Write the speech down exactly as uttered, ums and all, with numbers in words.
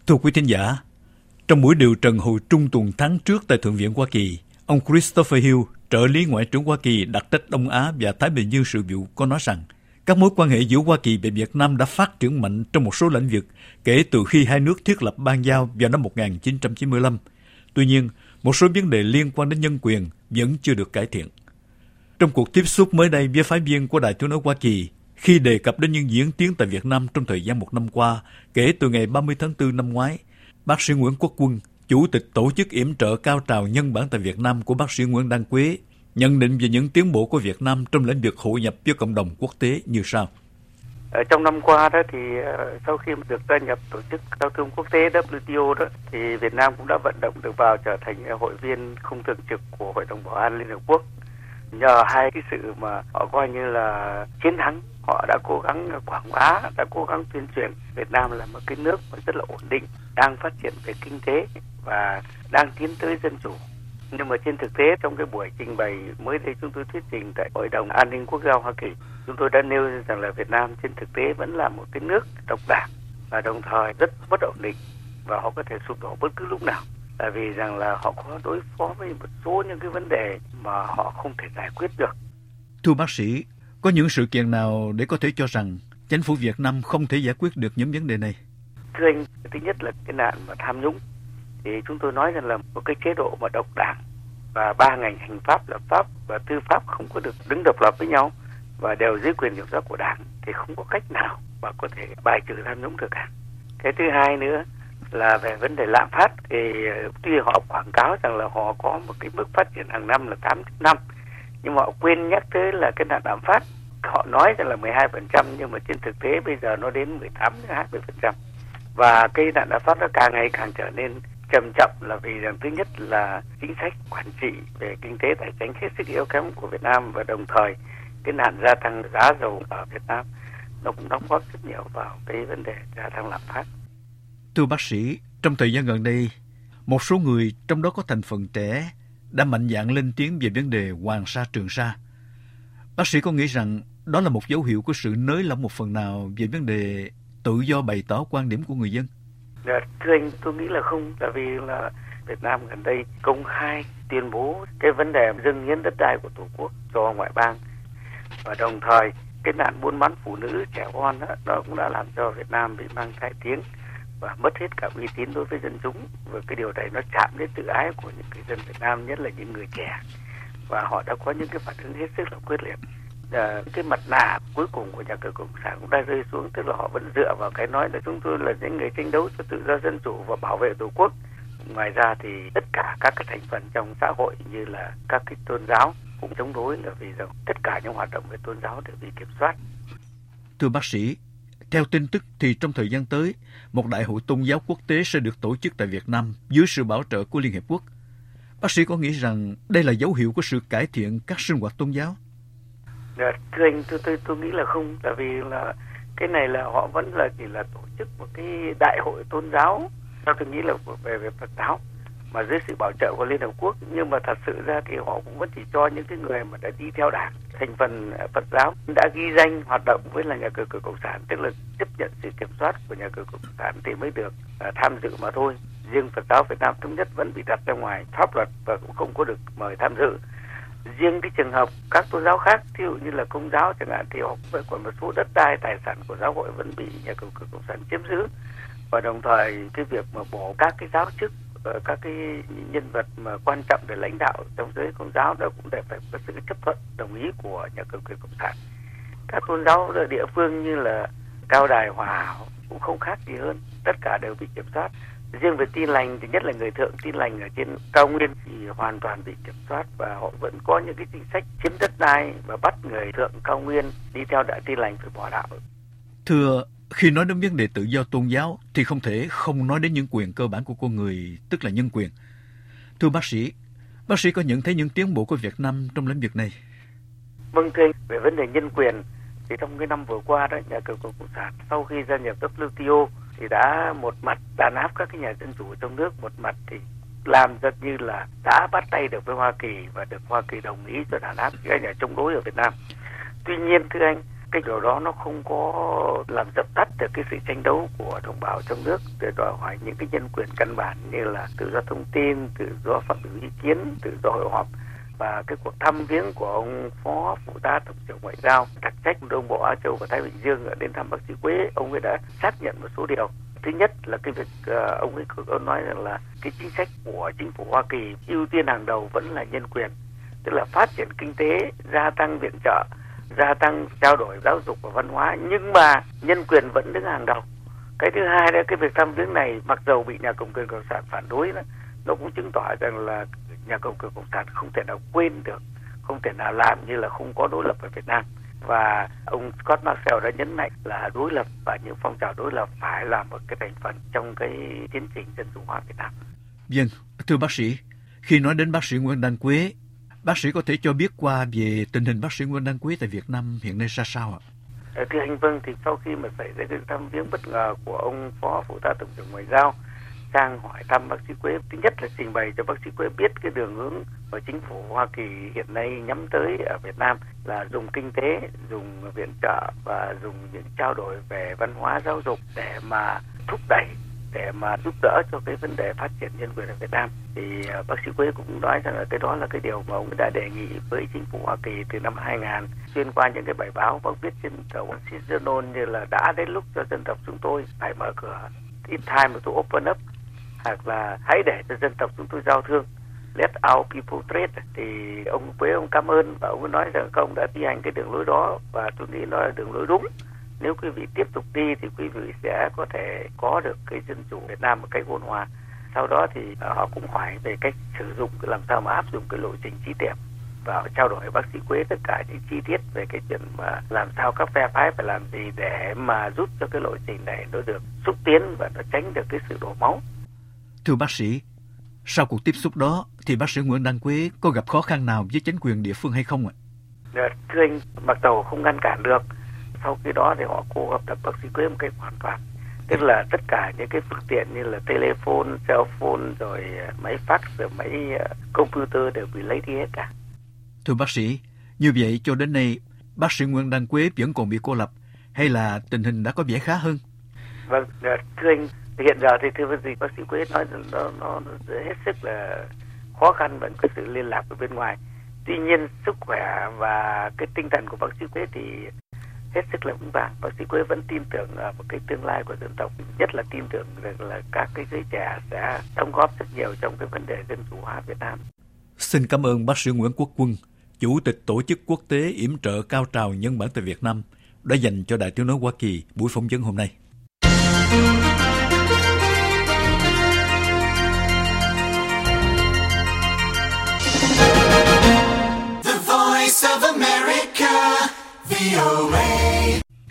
Thưa quý thính giả, trong buổi điều trần hồi trung tuần tháng trước tại Thượng viện Hoa Kỳ, ông Christopher Hill, trợ lý Ngoại trưởng Hoa Kỳ đặc trách Đông Á và Thái Bình Dương sự vụ, có nói rằng các mối quan hệ giữa Hoa Kỳ và Việt Nam đã phát triển mạnh trong một số lĩnh vực kể từ khi hai nước thiết lập ban giao vào năm một nghìn chín trăm chín mươi lăm. Tuy nhiên, một số vấn đề liên quan đến nhân quyền vẫn chưa được cải thiện. Trong cuộc tiếp xúc mới đây với phái viên của Đài Tiếng nói Hoa Kỳ, khi đề cập đến những diễn tiến tại Việt Nam trong thời gian một năm qua, kể từ ngày ba mươi tháng tư năm ngoái, bác sĩ Nguyễn Quốc Quân, Chủ tịch Tổ chức Yểm trợ Cao trào Nhân bản tại Việt Nam của bác sĩ Nguyễn Đăng Quế, nhận định về những tiến bộ của Việt Nam trong lĩnh vực hội nhập với cộng đồng quốc tế như sau. Ở trong năm qua đó thì sau khi được gia nhập Tổ chức Giao thương Quốc tế W T O đó thì Việt Nam cũng đã vận động được vào trở thành hội viên không thường trực của Hội đồng Bảo an Liên Hợp Quốc. Nhờ hai cái sự mà họ coi như là chiến thắng, họ đã cố gắng quảng bá, đã cố gắng tuyên truyền Việt Nam là một cái nước rất là ổn định, đang phát triển về kinh tế và đang tiến tới dân chủ. Nhưng mà trên thực tế trong cái buổi trình bày mới đây chúng tôi thuyết trình tại Hội đồng An ninh Quốc gia Hoa Kỳ, chúng tôi đã nêu rằng là Việt Nam trên thực tế vẫn là một cái nước độc đảng và đồng thời rất bất ổn định và họ có thể sụp đổ bất cứ lúc nào. Tại vì rằng là họ có đối phó với một số những cái vấn đề mà họ không thể giải quyết được. Thưa bác sĩ, có những sự kiện nào để có thể cho rằng chính phủ Việt Nam không thể giải quyết được những vấn đề này? Thưa anh, thứ nhất là cái nạn mà tham nhũng. Thì chúng tôi nói rằng là một cái chế độ mà độc đảng và ba ngành hành pháp, lập pháp và tư pháp không có được đứng độc lập với nhau và đều dưới quyền kiểm soát của Đảng thì không có cách nào mà có thể bài trừ tham nhũng được cả. Cái thứ hai nữa là về vấn đề lạm phát thì tuy họ quảng cáo rằng là họ có một cái mức phát triển hàng năm là tám năm, nhưng mà họ quên nhắc tới là cái nạn lạm phát. Họ nói rằng là mười hai phần trăm nhưng mà trên thực tế bây giờ nó đến mười tám đến hai mươi phần trăm. Và cái nạn lạm phát nó càng ngày càng trở nên trầm trọng là vì rằng thứ nhất là chính sách quản trị về kinh tế tài chính hết sức yếu kém của Việt Nam và đồng thời cái nạn gia tăng giá dầu ở Việt Nam nó cũng đóng góp rất nhiều vào cái vấn đề gia tăng lạm phát. Thưa bác sĩ, trong thời gian gần đây, một số người trong đó có thành phần trẻ đã mạnh dạn lên tiếng về vấn đề Hoàng Sa Trường Sa. Bác sĩ có nghĩ rằng đó là một dấu hiệu của sự nới lỏng một phần nào về vấn đề tự do bày tỏ quan điểm của người dân? Dạ, thưa anh, tôi nghĩ là không, tại vì là Việt Nam gần đây công khai tuyên bố cái vấn đề dâng hiến đất đai của Tổ quốc cho ngoại bang và đồng thời cái nạn buôn bán phụ nữ trẻ con đó, đó cũng đã làm cho Việt Nam bị mang tai tiếng và mất hết cả uy tín đối với dân chúng, và cái điều này nó chạm đến tự ái của những người dân Việt Nam, nhất là những người trẻ, và họ đã có những cái phản ứng hết sức là quyết liệt. À, cái mặt nạ cuối cùng của nhà cờ cộng sản cũng đã rơi xuống, tức là họ vẫn dựa vào cái nói là chúng tôi là những người tranh đấu cho tự do dân chủ và bảo vệ Tổ quốc. Ngoài ra thì tất cả các cái thành phần trong xã hội như là các cái tôn giáo cũng chống đối, là vì rằng tất cả những hoạt động về tôn giáo đều bị kiểm soát. Thưa bác sĩ, theo tin tức thì trong thời gian tới, một đại hội tôn giáo quốc tế sẽ được tổ chức tại Việt Nam dưới sự bảo trợ của Liên Hiệp Quốc. Bác sĩ có nghĩ rằng đây là dấu hiệu của sự cải thiện các sinh hoạt tôn giáo? Dạ, thưa anh, tôi, tôi, tôi nghĩ là không, tại vì là cái này là họ vẫn là chỉ là tổ chức một cái đại hội tôn giáo, theo tôi nghĩ là về, về Phật giáo, mà dưới sự bảo trợ của Liên Hợp Quốc, nhưng mà thật sự ra thì họ cũng vẫn chỉ cho những cái người mà đã đi theo Đảng, thành phần Phật giáo đã ghi danh hoạt động với là nhà cờ cờ cộng sản, tức là chấp nhận sự kiểm soát của nhà cờ cộng sản thì mới được uh, tham dự mà thôi. Riêng Phật giáo Việt Nam thống nhất vẫn bị đặt ra ngoài pháp luật và cũng không có được mời tham dự. Riêng cái trường hợp các tôn giáo khác, ví dụ như là Công giáo chẳng hạn, thì họ vẫn còn một số đất đai tài sản của giáo hội vẫn bị nhà cờ cờ cộng sản chiếm giữ, và đồng thời cái việc mà bỏ các cái giáo chức, các cái nhân vật mà quan trọng để lãnh đạo trong giới Công giáo đó cũng để phải có sự chấp thuận đồng ý của nhà cờ cờ cộng sản. Các tôn giáo ở địa phương như là Cao Đài, Hòa Hảo cũng không khác gì hơn, tất cả đều bị kiểm soát. Riêng về Tin Lành thì nhất là người Thượng Tin Lành ở trên cao nguyên thì hoàn toàn bị kiểm soát, và họ vẫn có những cái chính sách chiếm đất đai và bắt người Thượng cao nguyên đi theo Đại Tin Lành phải bỏ đạo. Thưa, khi nói đến vấn đề tự do tôn giáo thì không thể không nói đến những quyền cơ bản của con người, tức là nhân quyền. Thưa bác sĩ, bác sĩ có nhận thấy những tiến bộ của Việt Nam trong lĩnh vực này? Vâng thưa anh, về vấn đề nhân quyền thì trong cái năm vừa qua đó, nhà cờ cộng sản sau khi gia nhập W T O thì đã một mặt đàn áp các cái nhà dân chủ trong nước, một mặt thì làm rất như là đã bắt tay được với Hoa Kỳ và được Hoa Kỳ đồng ý cho đàn áp các nhà chống đối ở Việt Nam. Tuy nhiên thưa anh, cái điều đó nó không có làm dập tắt được cái sự tranh đấu của đồng bào trong nước để đòi hỏi những cái nhân quyền căn bản như là tự do thông tin, tự do phát biểu ý kiến, tự do hội họp. Và cái cuộc thăm viếng của ông Phó Phụ tá Tổng trưởng Ngoại giao đặc trách Đông Bộ Á Châu và Thái Bình Dương ở đến thăm bác sĩ Quế, ông ấy đã xác nhận một số điều. Thứ nhất là cái việc uh, ông ấy ông nói rằng là cái chính sách của chính phủ Hoa Kỳ ưu tiên hàng đầu vẫn là nhân quyền, tức là phát triển kinh tế, gia tăng viện trợ, gia tăng trao đổi giáo dục và văn hóa, nhưng mà nhân quyền vẫn đứng hàng đầu. Cái thứ hai là cái việc thăm viếng này mặc dầu bị nhà cầm quyền cộng sản phản đối đó, nó cũng chứng tỏ rằng là nhà cầm quyền cộng sản không thể nào quên được, không thể nào làm như là không có đối lập ở Việt Nam. Và ông Scott Marshall đã nhấn mạnh là đối lập và những phong trào đối lập phải là một cái thành phần trong cái tiến trình dân chủ hóa Việt Nam. Vâng, thưa bác sĩ, khi nói đến bác sĩ Nguyễn Đăng Quế, bác sĩ có thể cho biết qua về tình hình bác sĩ Nguyễn Đăng Quế tại Việt Nam hiện nay ra sao ạ? Thưa anh Vâng, thì sau khi mà xảy ra cái thăm viếng bất ngờ của ông Phó Phụ tá Tổng trưởng Ngoại giao sang hỏi thăm bác sĩ Quế, thứ nhất là trình bày cho bác sĩ Quế biết cái đường hướng mà chính phủ Hoa Kỳ hiện nay nhắm tới ở Việt Nam là dùng kinh tế, dùng viện trợ và dùng những trao đổi về văn hóa giáo dục để mà thúc đẩy, để mà giúp đỡ cho cái vấn đề phát triển nhân quyền ở Việt Nam. Thì uh, bác sĩ Quế cũng nói rằng là cái đó là cái điều mà ông đã đề nghị với chính phủ Hoa Kỳ từ năm hai nghìn, xuyên qua những cái bài báo và viết trên tờ Wall Street Journal như là đã đến lúc cho dân tộc chúng tôi phải mở cửa, it's time to open up, hoặc là hãy để cho dân tộc chúng tôi giao thương, let our people trade. Thì ông Quế ông cảm ơn và ông nói rằng ông đã thi hành cái đường lối đó và tôi nghĩ nó là đường lối đúng. Nếu quý vị tiếp tục đi thì quý vị sẽ có thể có được cái dân chủ Việt Nam một cách ôn hòa. Sau đó thì họ cũng hỏi về cách sử dụng, làm sao mà áp dụng cái lộ trình chi tiết và trao đổi với bác sĩ Quế tất cả những chi tiết về cái chuyện mà làm sao các phe phái phải làm gì để mà giúp cho cái lộ trình này nó được xúc tiến và nó tránh được cái sự đổ máu. Thưa bác sĩ, sau cuộc tiếp xúc đó thì bác sĩ Nguyễn Đăng Quế có gặp khó khăn nào với chính quyền địa phương hay không ạ? Thưa anh, mặc dầu không ngăn cản được, sau khi đó thì họ cô gặp tập bác sĩ Quế một cách hoàn toàn. Tức là tất cả những cái phương tiện như là telephone, cell phone, rồi máy fax, rồi máy computer đều bị lấy đi hết cả. Thưa bác sĩ, như vậy cho đến nay bác sĩ Nguyễn Đăng Quế vẫn còn bị cô lập hay là tình hình đã có vẻ khá hơn? Vâng, thưa anh, hiện giờ thì thưa bác sĩ, bác sĩ Quế nói nó, nó, nó hết sức là khó khăn vẫn có sự liên lạc ở bên ngoài. Tuy nhiên sức khỏe và cái tinh thần của bác sĩ Quế thì hết sức là vững vàng. Bác sĩ Quế vẫn tin tưởng ở một cái tương lai của dân tộc, nhất là tin tưởng rằng là các cái giới trẻ sẽ đóng góp rất nhiều trong cái vấn đề dân chủ hóa Việt Nam. Xin cảm ơn bác sĩ Nguyễn Quốc Quân, Chủ tịch Tổ chức Quốc tế yểm trợ cao trào nhân bản tại Việt Nam, đã dành cho Đài Tiếng nói Hoa Kỳ buổi phỏng vấn hôm nay. The Voice of America, V O A.